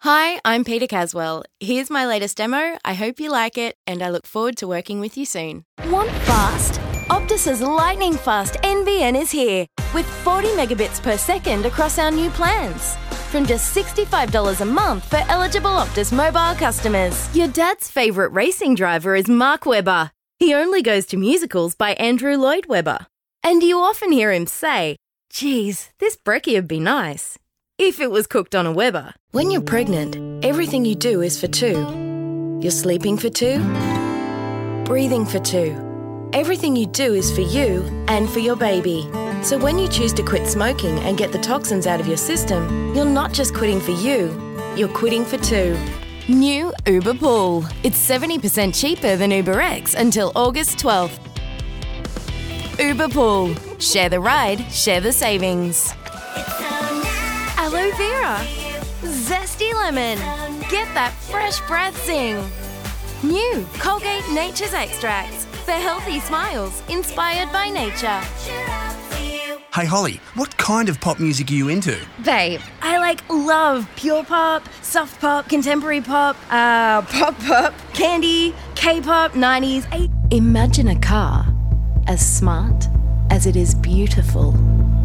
Hi, I'm Peter Caswell. Here's my latest demo. I hope you like it, and I look forward to working with you soon. Want fast? Optus's lightning fast NBN is here with 40 megabits per second across our new plans. From just $65 a month for eligible Optus mobile customers. Your dad's favourite racing driver is Mark Webber. He only goes to musicals by Andrew Lloyd Webber. And you often hear him say, "Geez, this brekkie would be nice if it was cooked on a Weber." When you're pregnant, everything you do is for two. You're sleeping for two, breathing for two. Everything you do is for you and for your baby. So when you choose to quit smoking and get the toxins out of your system, you're not just quitting for you, you're quitting for two. New Uber Pool. It's 70% cheaper than Uber X until August 12th. Uber Pool. Share the ride, share the savings. Aloe vera. Zesty lemon. Get that fresh breath zing. New Colgate Nature's Extracts. For healthy smiles inspired by nature. Hey Holly, what kind of pop music are you into? Babe, I love pure pop, soft pop, contemporary pop, pop, candy, K-pop, 90s. Imagine a car as smart as it is beautiful.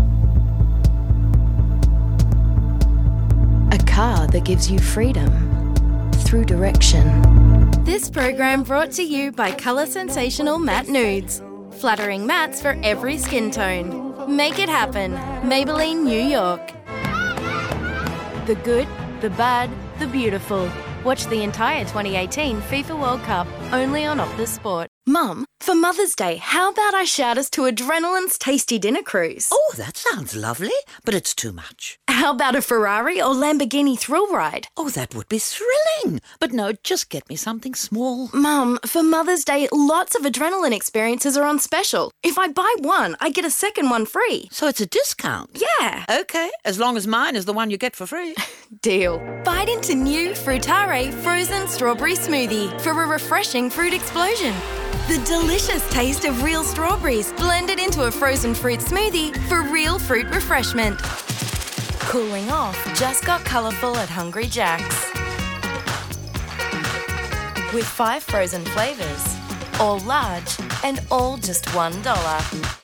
A car that gives you freedom through direction. This program brought to you by Colour Sensational Matte Nudes. Flattering mattes for every skin tone. Make it happen. Maybelline, New York. The good, the bad, the beautiful. Watch the entire 2018 FIFA World Cup only on Optus Sport. Mum, for Mother's Day, how about I shout us to Adrenaline's Tasty Dinner Cruise? Oh, that sounds lovely, but it's too much. How about a Ferrari or Lamborghini thrill ride? Oh, that would be thrilling. But no, just get me something small. Mum, for Mother's Day, lots of Adrenaline experiences are on special. If I buy one, I get a second one free. So it's a discount? Yeah. Okay, as long as mine is the one you get for free. Deal. Bite into new Frutare frozen strawberry smoothie for a refreshing fruit explosion. The delicious taste of real strawberries blended into a frozen fruit smoothie for real fruit refreshment. Cooling off just got colourful at Hungry Jack's. With 5 frozen flavours, all large and all just $1.